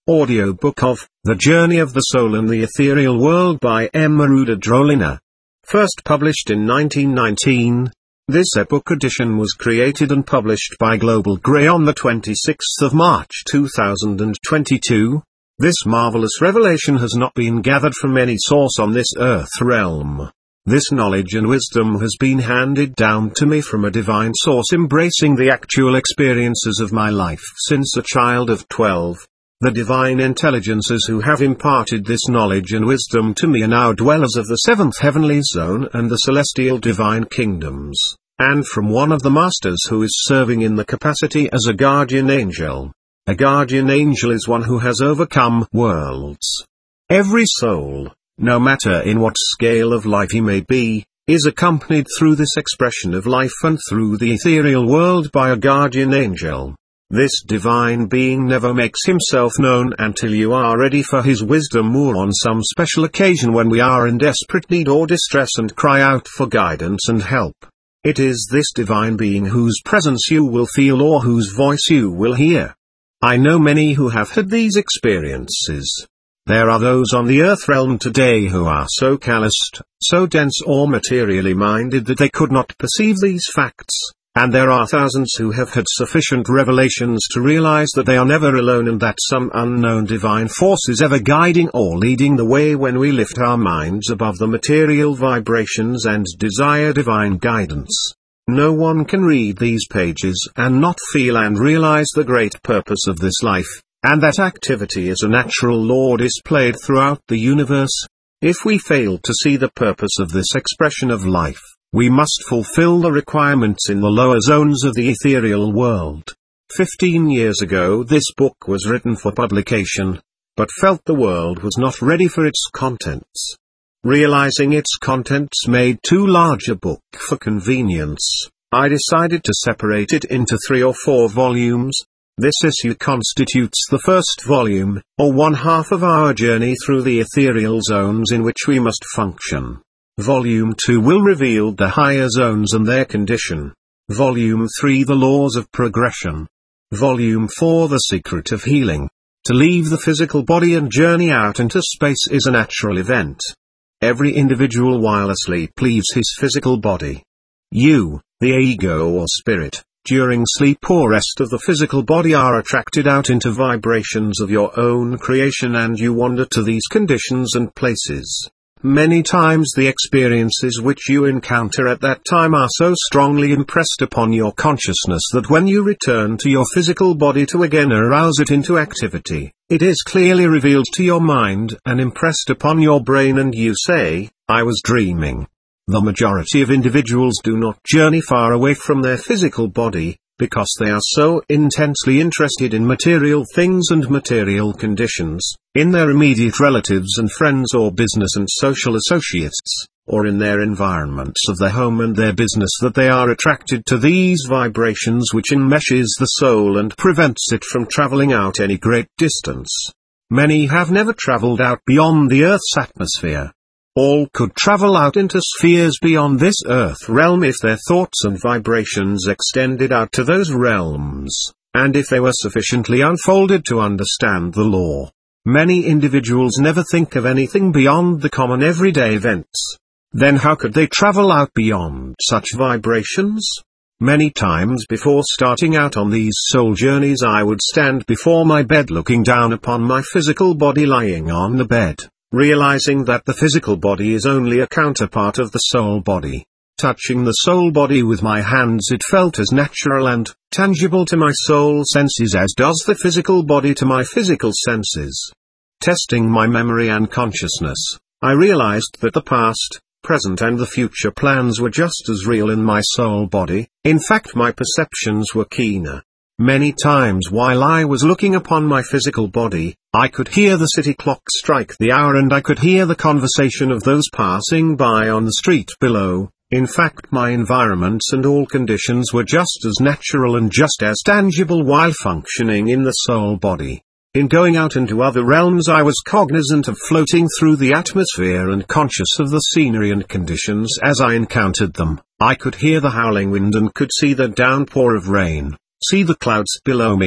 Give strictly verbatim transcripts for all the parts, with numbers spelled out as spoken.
Audiobook of The Journey of the Soul in the Ethereal World by Emeraude Drolina. First published in nineteen nineteen, this ebook edition was created and published by Global Grey on the twenty-sixth of March two thousand twenty-two. This marvelous revelation has not been gathered from any source on this earth realm. This knowledge and wisdom has been handed down to me from a divine source embracing the actual experiences of my life since a child of twelve. The divine intelligences who have imparted this knowledge and wisdom to me are now dwellers of the seventh heavenly zone and the celestial divine kingdoms, and from one of the masters who is serving in the capacity as a guardian angel. A guardian angel is one who has overcome worlds. Every soul, no matter in what scale of life he may be, is accompanied through this expression of life and through the ethereal world by a guardian angel. This divine being never makes himself known until you are ready for his wisdom, or on some special occasion when we are in desperate need or distress and cry out for guidance and help. It is this divine being whose presence you will feel or whose voice you will hear. I know many who have had these experiences. There are those on the earth realm today who are so calloused, so dense or materially minded that they could not perceive these facts. And there are thousands who have had sufficient revelations to realize that they are never alone and that some unknown divine force is ever guiding or leading the way when we lift our minds above the material vibrations and desire divine guidance. No one can read these pages and not feel and realize the great purpose of this life, and that activity is a natural law displayed throughout the universe. If we fail to see the purpose of this expression of life, we must fulfill the requirements in the lower zones of the ethereal world. Fifteen years ago this book was written for publication, but felt the world was not ready for its contents. Realizing its contents made too large a book for convenience, I decided to separate it into three or four volumes. This issue constitutes the first volume, or one half of our journey through the ethereal zones in which we must function. Volume two will reveal the higher zones and their condition. Volume three the laws of progression. Volume four the secret of healing. To leave the physical body and journey out into space is a natural event. Every individual while asleep leaves his physical body. You, the ego or spirit, during sleep or rest of the physical body are attracted out into vibrations of your own creation and you wander to these conditions and places. Many times the experiences which you encounter at that time are so strongly impressed upon your consciousness that when you return to your physical body to again arouse it into activity, it is clearly revealed to your mind and impressed upon your brain and you say, "I was dreaming." The majority of individuals do not journey far away from their physical body, because they are so intensely interested in material things and material conditions, in their immediate relatives and friends or business and social associates, or in their environments of their home and their business that they are attracted to these vibrations which enmeshes the soul and prevents it from traveling out any great distance. Many have never traveled out beyond the Earth's atmosphere. All could travel out into spheres beyond this earth realm if their thoughts and vibrations extended out to those realms, and if they were sufficiently unfolded to understand the law. Many individuals never think of anything beyond the common everyday events. Then how could they travel out beyond such vibrations? Many times before starting out on these soul journeys I would stand before my bed looking down upon my physical body lying on the bed, realizing that the physical body is only a counterpart of the soul body. Touching the soul body with my hands, it felt as natural and tangible to my soul senses as does the physical body to my physical senses. Testing my memory and consciousness, I realized that the past, present and the future plans were just as real in my soul body. In fact, my perceptions were keener. Many times while I was looking upon my physical body, I could hear the city clock strike the hour and I could hear the conversation of those passing by on the street below. In fact, my environments and all conditions were just as natural and just as tangible while functioning in the soul body. In going out into other realms I was cognizant of floating through the atmosphere and conscious of the scenery and conditions as I encountered them. I could hear the howling wind and could see the downpour of rain. see the clouds below me,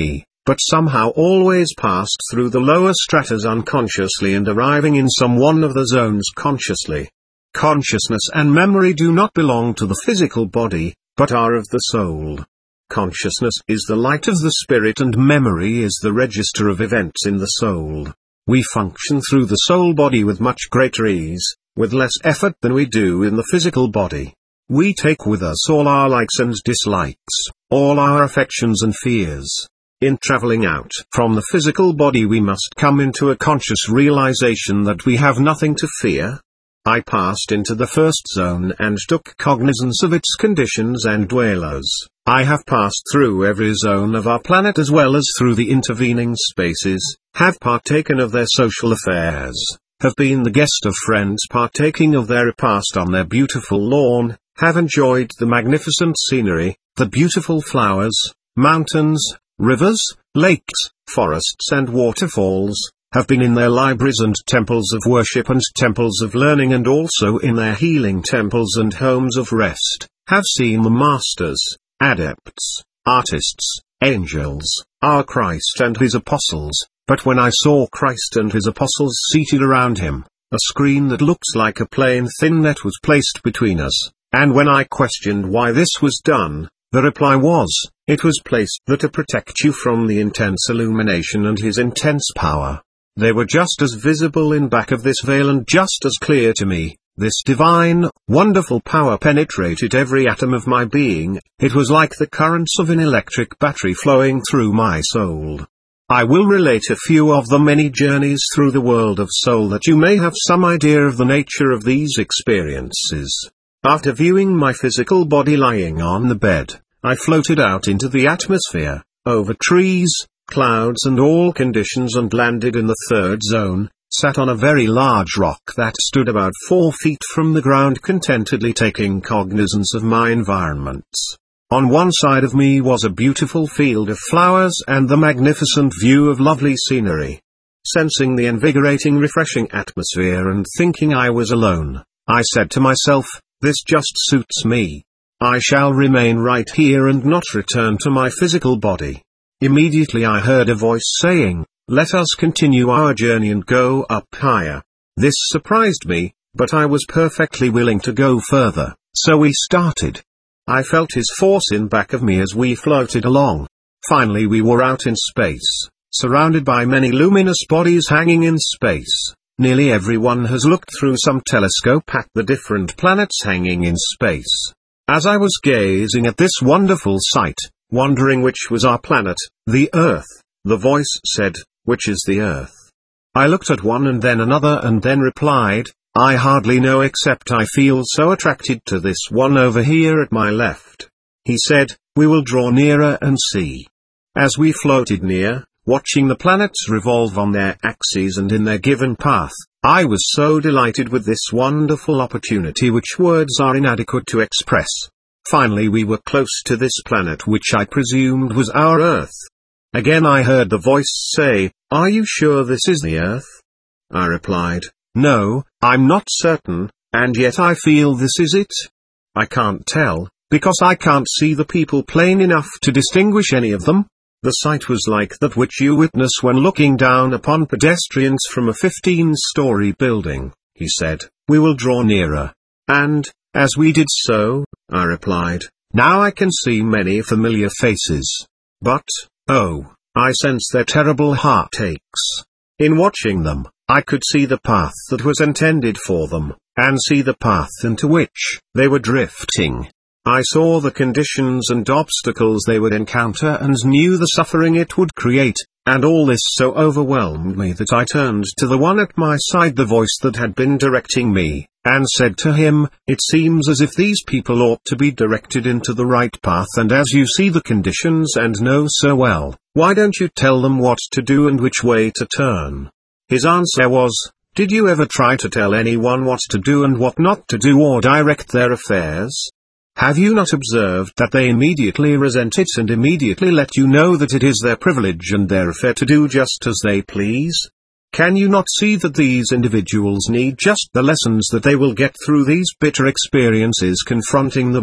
but somehow always passed through the lower stratas unconsciously and arriving in some one of the zones consciously. Consciousness and memory do not belong to the physical body, but are of the soul. Consciousness is the light of the spirit and memory is the register of events in the soul. We function through the soul body with much greater ease, with less effort than we do in the physical body. We take with us all our likes and dislikes, all our affections and fears. In traveling out from the physical body we must come into a conscious realization that we have nothing to fear. I passed into the first zone and took cognizance of its conditions and dwellers. I have passed through every zone of our planet as well as through the intervening spaces, have partaken of their social affairs, have been the guest of friends partaking of their repast on their beautiful lawn, have enjoyed the magnificent scenery, the beautiful flowers, mountains, rivers, lakes, forests and waterfalls, have been in their libraries and temples of worship and temples of learning and also in their healing temples and homes of rest, have seen the masters, adepts, artists, angels, our Christ and his apostles, but when I saw Christ and his apostles seated around him, a screen that looks like a plain thin net was placed between us, and when I questioned why this was done, the reply was, it was placed there to protect you from the intense illumination and his intense power. They were just as visible in back of this veil and just as clear to me. This divine, wonderful power penetrated every atom of my being. It was like the currents of an electric battery flowing through my soul. I will relate a few of the many journeys through the world of soul that you may have some idea of the nature of these experiences. After viewing my physical body lying on the bed, I floated out into the atmosphere, over trees, clouds and all conditions and landed in the third zone, sat on a very large rock that stood about four feet from the ground contentedly taking cognizance of my environments. On one side of me was a beautiful field of flowers and the magnificent view of lovely scenery. Sensing the invigorating refreshing atmosphere and thinking I was alone, I said to myself, this just suits me. I shall remain right here and not return to my physical body. Immediately I heard a voice saying, let us continue our journey and go up higher. This surprised me, but I was perfectly willing to go further, so we started. I felt his force in back of me as we floated along. Finally we were out in space, surrounded by many luminous bodies hanging in space. Nearly everyone has looked through some telescope at the different planets hanging in space. As I was gazing at this wonderful sight, wondering which was our planet, the Earth, the voice said, which is the Earth? I looked at one and then another and then replied, I hardly know except I feel so attracted to this one over here at my left. He said, we will draw nearer and see. As we floated near, watching the planets revolve on their axes and in their given path, I was so delighted with this wonderful opportunity which words are inadequate to express. Finally we were close to this planet which I presumed was our Earth. Again I heard the voice say, are you sure this is the Earth? I replied, no, I'm not certain, and yet I feel this is it. I can't tell, because I can't see the people plain enough to distinguish any of them. The sight was like that which you witness when looking down upon pedestrians from a fifteen-story building. He said, we will draw nearer. And, as we did so, I replied, now I can see many familiar faces. But, oh, I sense their terrible heartaches. In watching them, I could see the path that was intended for them, and see the path into which they were drifting. I saw the conditions and obstacles they would encounter and knew the suffering it would create, and all this so overwhelmed me that I turned to the one at my side, the voice that had been directing me, and said to him, it seems as if these people ought to be directed into the right path, and as you see the conditions and know so well, why don't you tell them what to do and which way to turn? His answer was, did you ever try to tell anyone what to do and what not to do or direct their affairs? Have you not observed that they immediately resent it and immediately let you know that it is their privilege and their affair to do just as they please? Can you not see that these individuals need just the lessons that they will get through these bitter experiences confronting them?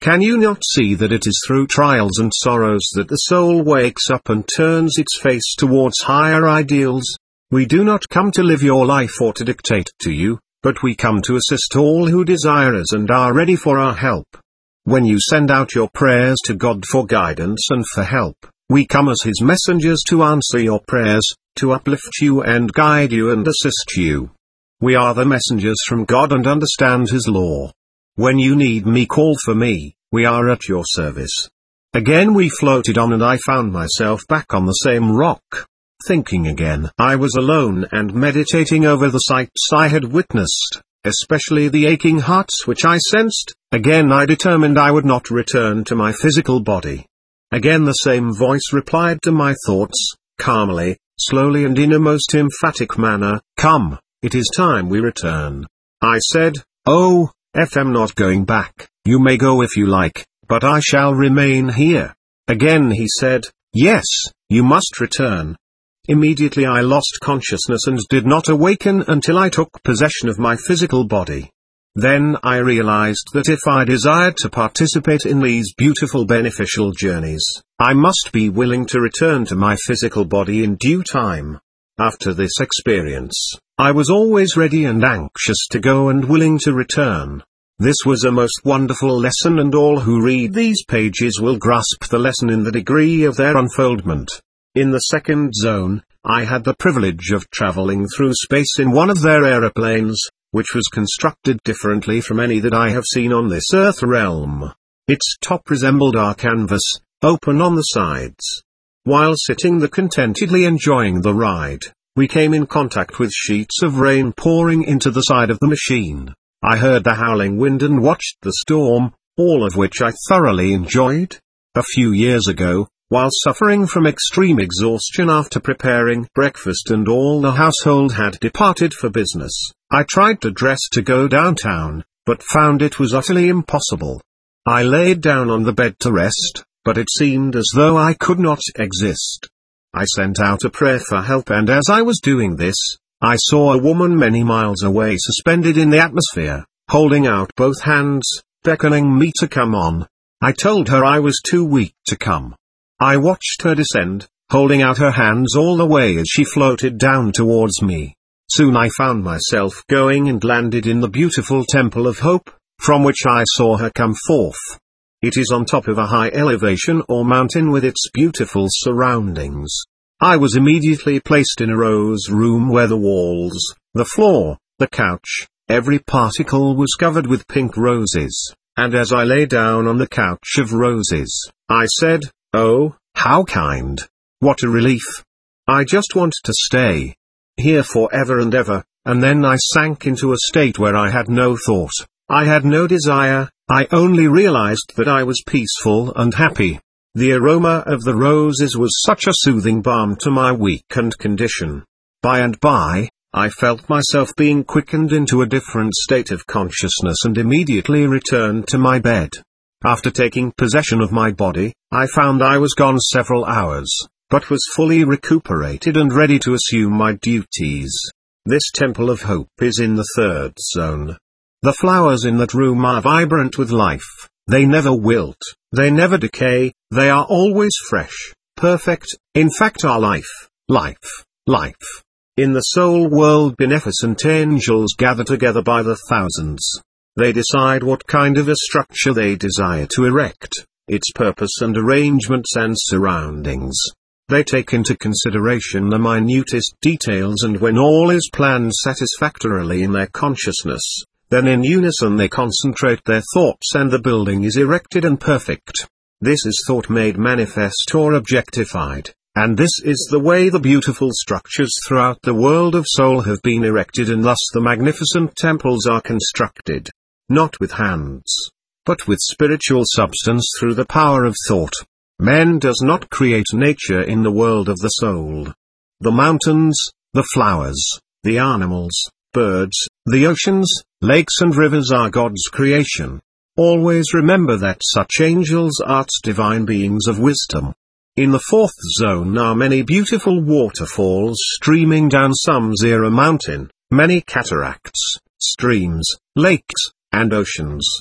Can you not see that it is through trials and sorrows that the soul wakes up and turns its face towards higher ideals? We do not come to live your life or to dictate to you, but we come to assist all who desire us and are ready for our help. When you send out your prayers to God for guidance and for help, we come as His messengers to answer your prayers, to uplift you and guide you and assist you. We are the messengers from God and understand His law. When you need me, call for me, we are at your service. Again we floated on and I found myself back on the same rock. Thinking again, I was alone and meditating over the sights I had witnessed, especially the aching hearts which I sensed. Again I determined I would not return to my physical body. Again the same voice replied to my thoughts, calmly, slowly and in a most emphatic manner, "Come, it is time we return." I said, "Oh, if I'm not going back, you may go if you like, but I shall remain here." Again he said, "Yes, you must return." Immediately I lost consciousness and did not awaken until I took possession of my physical body. Then I realized that if I desired to participate in these beautiful beneficial journeys, I must be willing to return to my physical body in due time. After this experience, I was always ready and anxious to go and willing to return. This was a most wonderful lesson, and all who read these pages will grasp the lesson in the degree of their unfoldment. In the second zone, I had the privilege of traveling through space in one of their aeroplanes, which was constructed differently from any that I have seen on this earth realm. Its top resembled our canvas, open on the sides. While sitting there contentedly enjoying the ride, we came in contact with sheets of rain pouring into the side of the machine. I heard the howling wind and watched the storm, all of which I thoroughly enjoyed. A few years ago, while suffering from extreme exhaustion after preparing breakfast and all the household had departed for business, I tried to dress to go downtown, but found it was utterly impossible. I laid down on the bed to rest, but it seemed as though I could not exist. I sent out a prayer for help, and as I was doing this, I saw a woman many miles away suspended in the atmosphere, holding out both hands, beckoning me to come on. I told her I was too weak to come. I watched her descend, holding out her hands all the way as she floated down towards me. Soon I found myself going and landed in the beautiful Temple of Hope, from which I saw her come forth. It is on top of a high elevation or mountain with its beautiful surroundings. I was immediately placed in a rose room where the walls, the floor, the couch, every particle was covered with pink roses, and as I lay down on the couch of roses, I said, "Oh, how kind! What a relief! I just want to stay here forever and ever." And then I sank into a state where I had no thought, I had no desire, I only realized that I was peaceful and happy. The aroma of the roses was such a soothing balm to my weakened condition. By and by, I felt myself being quickened into a different state of consciousness and immediately returned to my bed. After taking possession of my body, I found I was gone several hours, but was fully recuperated and ready to assume my duties. This Temple of Hope is in the third zone. The flowers in that room are vibrant with life, they never wilt, they never decay, they are always fresh, perfect, in fact are life, life, life. In the soul world beneficent angels gather together by the thousands. They decide what kind of a structure they desire to erect, its purpose and arrangements and surroundings. They take into consideration the minutest details, and when all is planned satisfactorily in their consciousness, then in unison they concentrate their thoughts and the building is erected and perfect. This is thought made manifest or objectified, and this is the way the beautiful structures throughout the world of soul have been erected, and thus the magnificent temples are constructed, not with hands, but with spiritual substance through the power of thought. Man does not create nature in the world of the soul. The mountains, the flowers, the animals, birds, the oceans, lakes and rivers are God's creation. Always remember that such angels are divine beings of wisdom. In the fourth zone are many beautiful waterfalls streaming down Samsara mountain, many cataracts, streams, lakes, and oceans.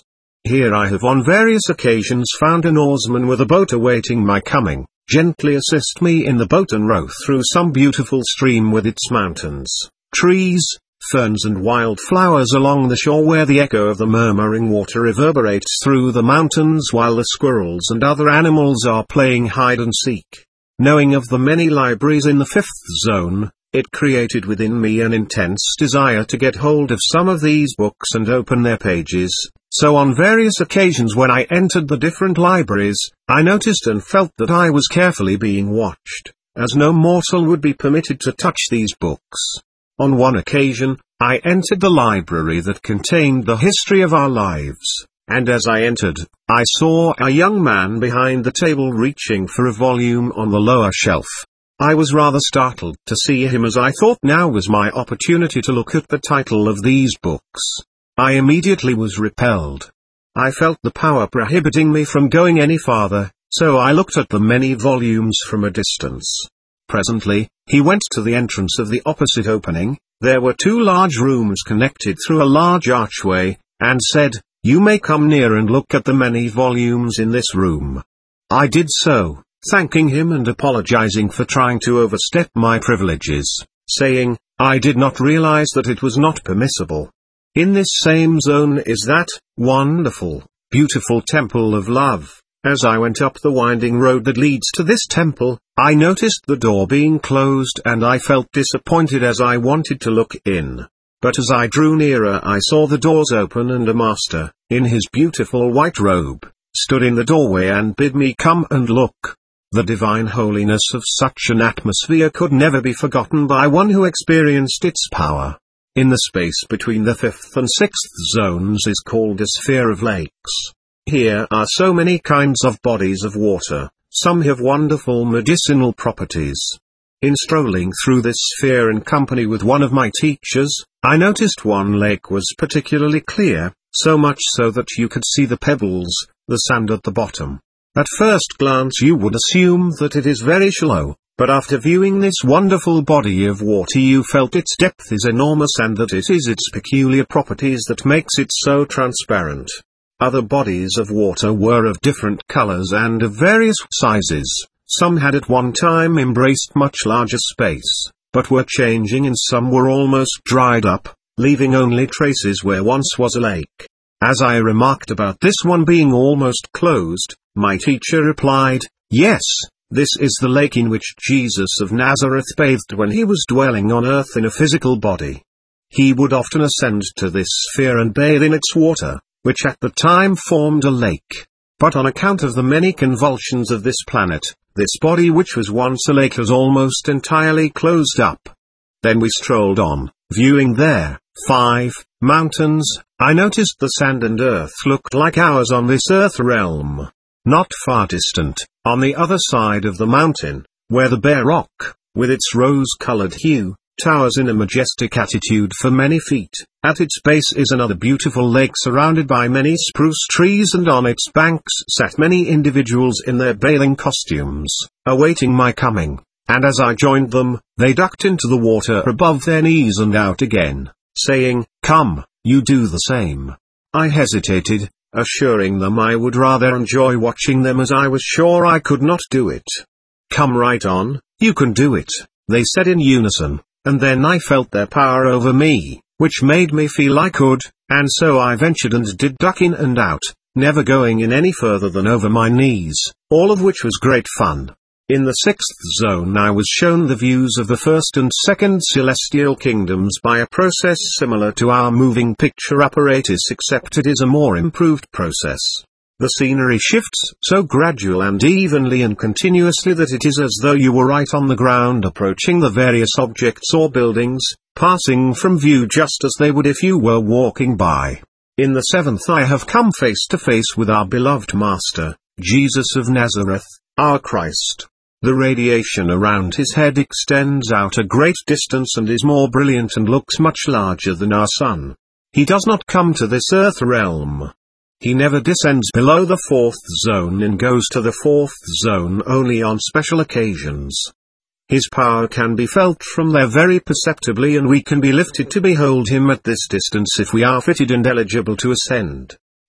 Here I have on various occasions found an oarsman with a boat awaiting my coming, gently assist me in the boat and row through some beautiful stream with its mountains, trees, ferns and wild flowers along the shore, where the echo of the murmuring water reverberates through the mountains while the squirrels and other animals are playing hide and seek. Knowing of the many libraries in the fifth zone, it created within me an intense desire to get hold of some of these books and open their pages, so on various occasions when I entered the different libraries, I noticed and felt that I was carefully being watched, as no mortal would be permitted to touch these books. On one occasion, I entered the library that contained the history of our lives, and as I entered, I saw a young man behind the table reaching for a volume on the lower shelf. I was rather startled to see him, as I thought now was my opportunity to look at the title of these books. I immediately was repelled. I felt the power prohibiting me from going any farther, so I looked at the many volumes from a distance. Presently, he went to the entrance of the opposite opening. There were two large rooms connected through a large archway, and said, "You may come near and look at the many volumes in this room." I did so, thanking him and apologizing for trying to overstep my privileges, saying, I did not realize that it was not permissible. In this same zone is that wonderful, beautiful temple of love. As I went up the winding road that leads to this temple, I noticed the door being closed and I felt disappointed as I wanted to look in. But as I drew nearer I saw the doors open and a master, in his beautiful white robe, stood in the doorway and bid me come and look. The divine holiness of such an atmosphere could never be forgotten by one who experienced its power. In the space between the fifth and sixth zones is called a sphere of lakes. Here are so many kinds of bodies of water, some have wonderful medicinal properties. In strolling through this sphere in company with one of my teachers, I noticed one lake was particularly clear, so much so that you could see the pebbles, the sand at the bottom. At first glance you would assume that it is very shallow, but after viewing this wonderful body of water you felt its depth is enormous and that it is its peculiar properties that makes it so transparent. Other bodies of water were of different colors and of various sizes. Some had at one time embraced much larger space, but were changing, and some were almost dried up, leaving only traces where once was a lake. As I remarked about this one being almost closed, my teacher replied, "Yes, this is the lake in which Jesus of Nazareth bathed when he was dwelling on earth in a physical body. He would often ascend to this sphere and bathe in its water, which at the time formed a lake. But on account of the many convulsions of this planet, this body which was once a lake has almost entirely closed up." Then we strolled on, viewing there, five, mountains. I noticed the sand and earth looked like ours on this earth realm. Not far distant, on the other side of the mountain, where the bare rock, with its rose-colored hue, towers in a majestic attitude for many feet, at its base is another beautiful lake surrounded by many spruce trees, and on its banks sat many individuals in their bathing costumes, awaiting my coming, and as I joined them, they ducked into the water above their knees and out again, saying, "Come, you do the same." I hesitated, assuring them I would rather enjoy watching them, as I was sure I could not do it. "Come right on, you can do it," they said in unison, and then I felt their power over me, which made me feel I could, and so I ventured and did duck in and out, never going in any further than over my knees, all of which was great fun. In the sixth zone I was shown the views of the first and second celestial kingdoms by a process similar to our moving picture apparatus, except it is a more improved process. The scenery shifts so gradual and evenly and continuously that it is as though you were right on the ground approaching the various objects or buildings, passing from view just as they would if you were walking by. In the seventh I have come face to face with our beloved Master, Jesus of Nazareth, our Christ. The radiation around his head extends out a great distance and is more brilliant and looks much larger than our sun. He does not come to this earth realm. He never descends below the fourth zone and goes to the fourth zone only on special occasions. His power can be felt from there very perceptibly, and we can be lifted to behold him at this distance if we are fitted and eligible to ascend.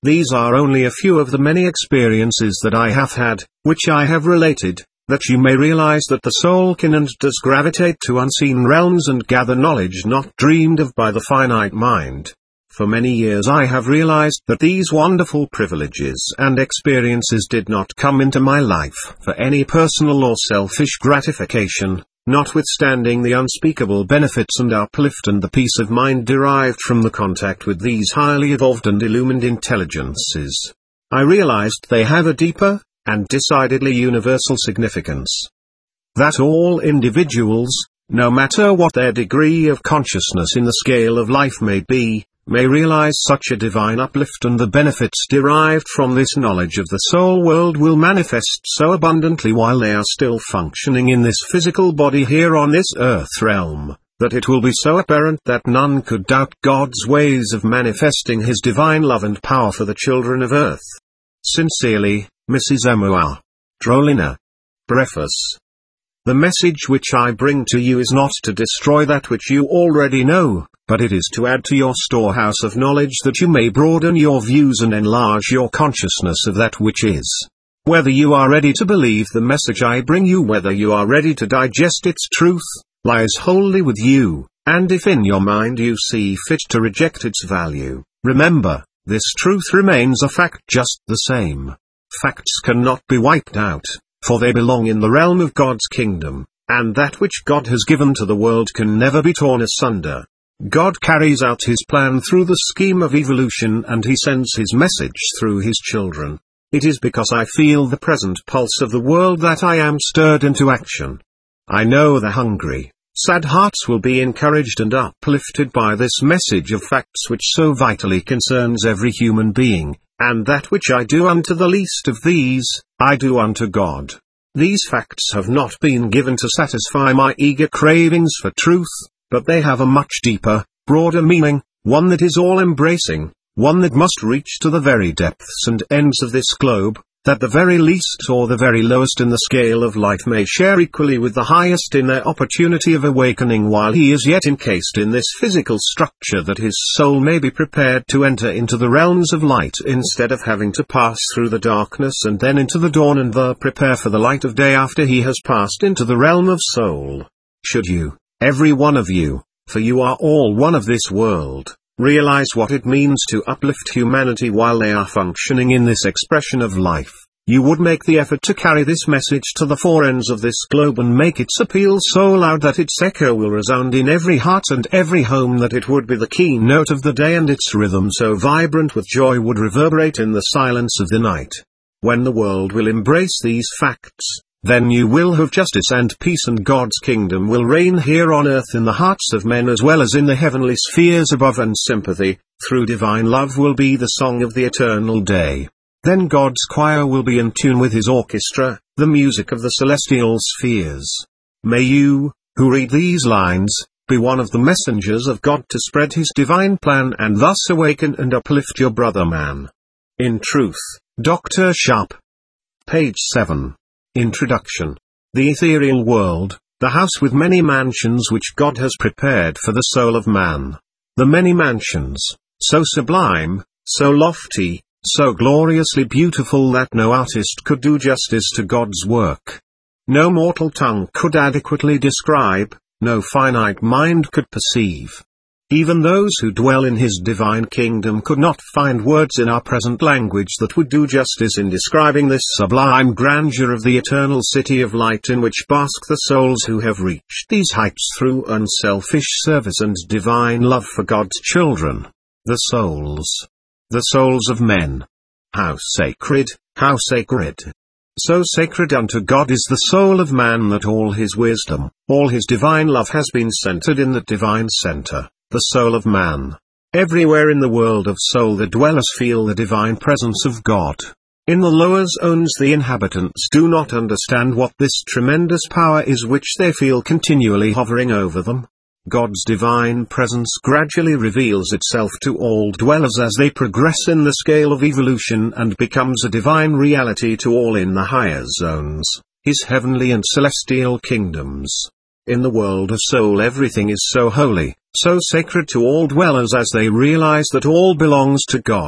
These are only a few of the many experiences that I have had, which I have related, that you may realize that the soul can and does gravitate to unseen realms and gather knowledge not dreamed of by the finite mind. For many years I have realized that these wonderful privileges and experiences did not come into my life for any personal or selfish gratification, notwithstanding the unspeakable benefits and uplift and the peace of mind derived from the contact with these highly evolved and illumined intelligences. I realized they have a deeper, and decidedly universal significance. That all individuals, no matter what their degree of consciousness in the scale of life may be, may realize such a divine uplift, and the benefits derived from this knowledge of the soul world will manifest so abundantly while they are still functioning in this physical body here on this earth realm, that it will be so apparent that none could doubt God's ways of manifesting His divine love and power for the children of earth. Sincerely, Missus Emua Drolina. Preface. The message which I bring to you is not to destroy that which you already know, but it is to add to your storehouse of knowledge that you may broaden your views and enlarge your consciousness of that which is. Whether you are ready to believe the message I bring you, whether you are ready to digest its truth, lies wholly with you, and if in your mind you see fit to reject its value, remember, this truth remains a fact just the same. Facts cannot be wiped out, for they belong in the realm of God's kingdom, and that which God has given to the world can never be torn asunder. God carries out His plan through the scheme of evolution, and He sends His message through His children. It is because I feel the present pulse of the world that I am stirred into action. I know the hungry, sad hearts will be encouraged and uplifted by this message of facts which so vitally concerns every human being, and that which I do unto the least of these, I do unto God. These facts have not been given to satisfy my eager cravings for truth, but they have a much deeper, broader meaning, one that is all-embracing, one that must reach to the very depths and ends of this globe, that the very least or the very lowest in the scale of life may share equally with the highest in their opportunity of awakening while he is yet encased in this physical structure, that his soul may be prepared to enter into the realms of light instead of having to pass through the darkness and then into the dawn and there prepare for the light of day after he has passed into the realm of soul. Should you, every one of you, for you are all one of this world, realize what it means to uplift humanity while they are functioning in this expression of life, you would make the effort to carry this message to the four ends of this globe and make its appeal so loud that its echo will resound in every heart and every home, that it would be the keynote of the day and its rhythm so vibrant with joy would reverberate in the silence of the night. When the world will embrace these facts, then you will have justice and peace, and God's kingdom will reign here on earth in the hearts of men as well as in the heavenly spheres above, and sympathy, through divine love, will be the song of the eternal day. Then God's choir will be in tune with His orchestra, the music of the celestial spheres. May you, who read these lines, be one of the messengers of God to spread His divine plan and thus awaken and uplift your brother man. In truth, Doctor Sharp. Page seven. Introduction. The ethereal world, the house with many mansions which God has prepared for the soul of man. The many mansions, so sublime, so lofty, so gloriously beautiful that no artist could do justice to God's work. No mortal tongue could adequately describe, no finite mind could perceive. Even those who dwell in His divine kingdom could not find words in our present language that would do justice in describing this sublime grandeur of the eternal city of light in which bask the souls who have reached these heights through unselfish service and divine love for God's children. The souls. The souls of men. How sacred, how sacred. So sacred unto God is the soul of man that all His wisdom, all His divine love has been centered in that divine center, the soul of man. Everywhere in the world of soul the dwellers feel the divine presence of God. In the lower zones the inhabitants do not understand what this tremendous power is which they feel continually hovering over them. God's divine presence gradually reveals itself to all dwellers as they progress in the scale of evolution and becomes a divine reality to all in the higher zones, His heavenly and celestial kingdoms. In the world of soul everything is so holy, so sacred to all dwellers as they realize that all belongs to God.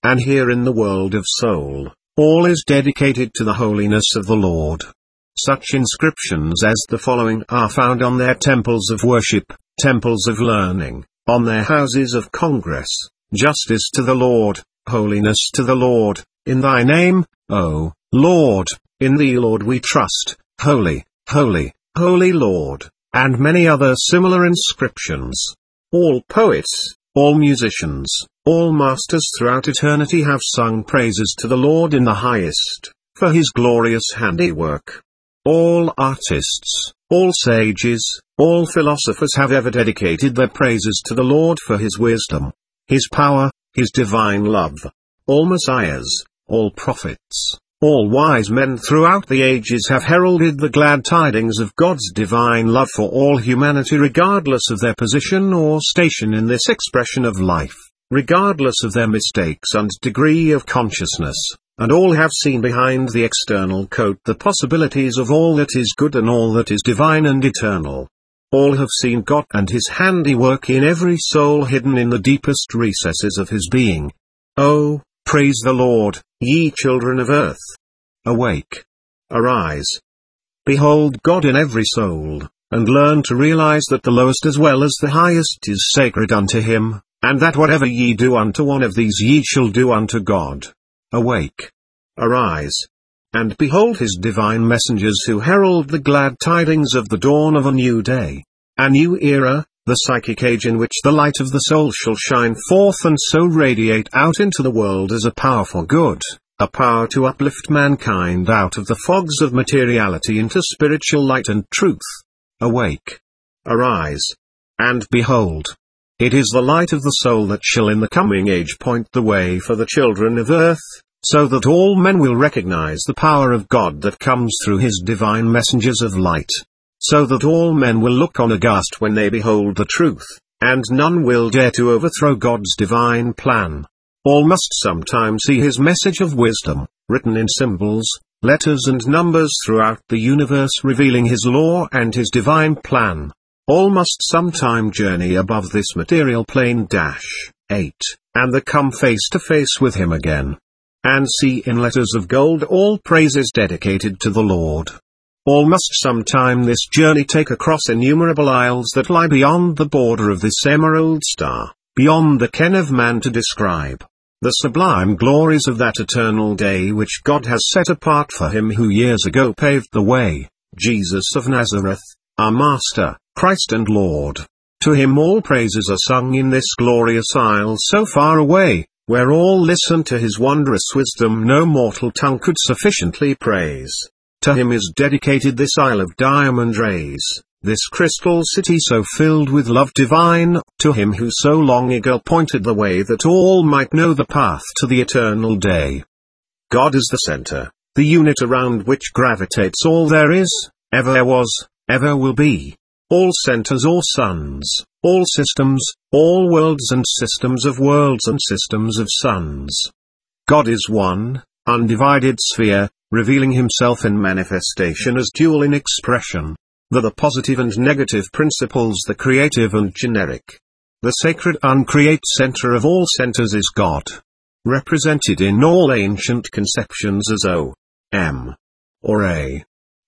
and here in the world of soul, all is dedicated to the holiness of the Lord. Such inscriptions as the following are found on their temples of worship, temples of learning, on their houses of congress: justice to the Lord, holiness to the Lord, in thy name, O Lord, in thee Lord we trust, holy, holy, holy Lord, and many other similar inscriptions. All poets, all musicians, all masters throughout eternity have sung praises to the Lord in the highest, for his glorious handiwork. All artists, all sages, all philosophers have ever dedicated their praises to the Lord for his wisdom, his power, his divine love. All messiahs, all prophets, all wise men throughout the ages have heralded the glad tidings of God's divine love for all humanity, regardless of their position or station in this expression of life, regardless of their mistakes and degree of consciousness, and all have seen behind the external coat the possibilities of all that is good and all that is divine and eternal. All have seen God and his handiwork in every soul hidden in the deepest recesses of his being. Oh, praise the Lord, ye children of earth. Awake. Arise. Behold God in every soul, and learn to realize that the lowest as well as the highest is sacred unto him, and that whatever ye do unto one of these ye shall do unto God. Awake. Arise. And behold his divine messengers who herald the glad tidings of the dawn of a new day, a new era, the psychic age in which the light of the soul shall shine forth and so radiate out into the world as a power for good, a power to uplift mankind out of the fogs of materiality into spiritual light and truth. Awake. Arise. And behold. It is the light of the soul that shall in the coming age point the way for the children of earth, so that all men will recognize the power of God that comes through his divine messengers of light. So that all men will look on aghast when they behold the truth, and none will dare to overthrow God's divine plan. All must sometime see his message of wisdom, written in symbols, letters and numbers throughout the universe revealing his law and his divine plan. All must sometime journey above this material plane dash, eight, and the come face to face with him again. And see in letters of gold all praises dedicated to the Lord. All must sometime this journey take across innumerable isles that lie beyond the border of this emerald star, beyond the ken of man to describe the sublime glories of that eternal day which God has set apart for him who years ago paved the way, Jesus of Nazareth, our Master, Christ and Lord. To him all praises are sung in this glorious isle so far away, where all listen to his wondrous wisdom no mortal tongue could sufficiently praise. To him is dedicated this isle of diamond rays, this crystal city so filled with love divine, to him who so long ago pointed the way that all might know the path to the eternal day. God is the center, the unit around which gravitates all there is, ever was, ever will be. All centers, all suns, all systems, all worlds and systems of worlds and systems of suns. God is one, undivided sphere, revealing himself in manifestation as dual in expression. The, the positive and negative principles, the creative and generic. The sacred uncreate center of all centers is God. Represented in all ancient conceptions as O, M, or A,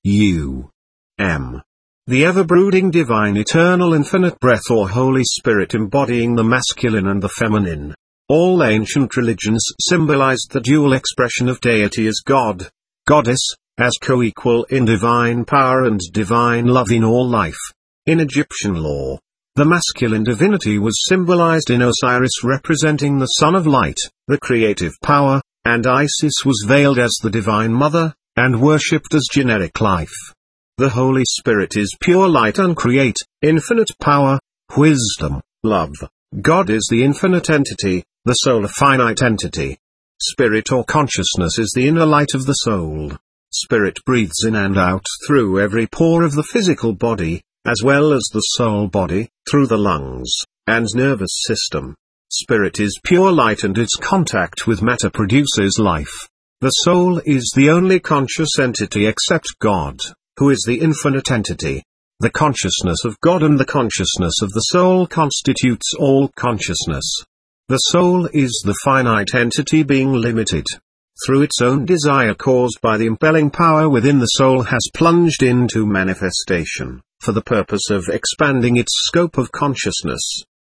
U, M. The ever-brooding divine eternal infinite breath or Holy Spirit embodying the masculine and the feminine. All ancient religions symbolized the dual expression of deity as God, goddess, as co-equal in divine power and divine love in all life. In Egyptian law, the masculine divinity was symbolized in Osiris representing the Son of Light, the creative power, and Isis was veiled as the Divine Mother, and worshipped as generic life. The Holy Spirit is pure light uncreate, infinite power, wisdom, love. God is the infinite entity, the soul a finite entity. Spirit or consciousness is the inner light of the soul. Spirit breathes in and out through every pore of the physical body, as well as the soul body, through the lungs, and nervous system. Spirit is pure light and its contact with matter produces life. The soul is the only conscious entity except God, who is the infinite entity. The consciousness of God and the consciousness of the soul constitutes all consciousness. The soul is the finite entity being limited. Through its own desire caused by the impelling power within, the soul has plunged into manifestation, for the purpose of expanding its scope of consciousness.